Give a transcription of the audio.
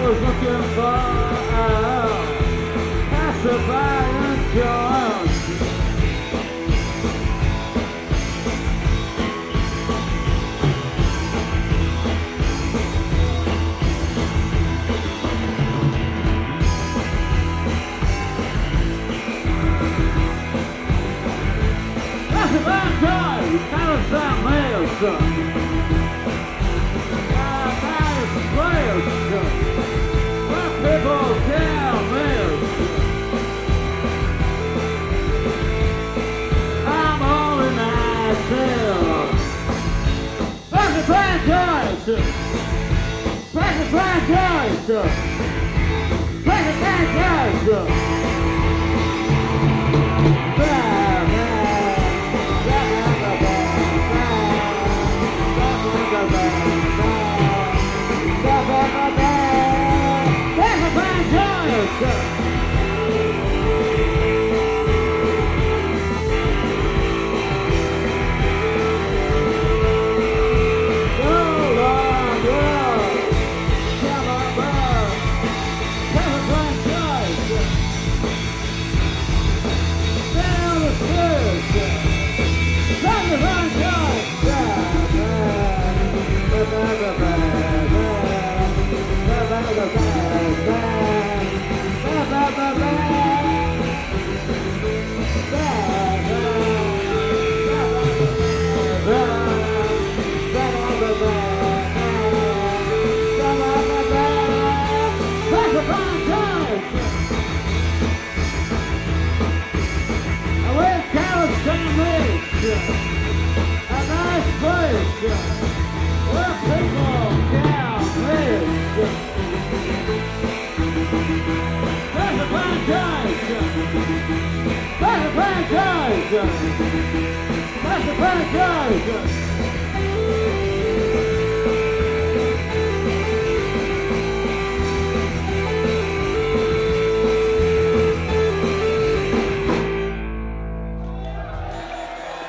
was looking for pacifying joy. Pacifying joy, kind of sound male, son. People tell me I'm only myself. Pacifying joy, pacifying joy, pacifying joy. A nice place where people can live. Pacifying joy, pacifying joy, pacifying joy.